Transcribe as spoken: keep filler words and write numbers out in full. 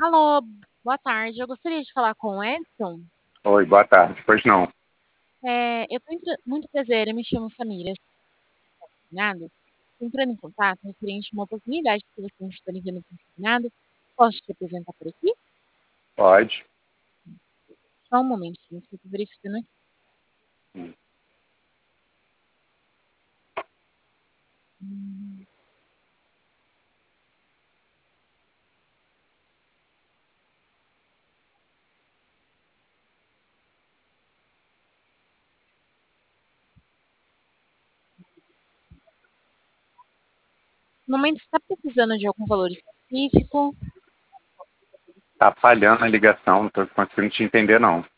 Alô, boa tarde. Eu gostaria de falar com o Edson. Oi, boa tarde. Pois não. É, eu tenho muito prazer, eu me chamo Samira. Nada. Entrando em contato referente a uma oportunidade que você está disponibilizando para o nada. Posso te apresentar por aqui? Pode. Só um momentinho, que eu estou verificando aqui. Hum. Hum. No momento, você está precisando de algum valor específico? Tá falhando a ligação, não tô conseguindo te entender, não.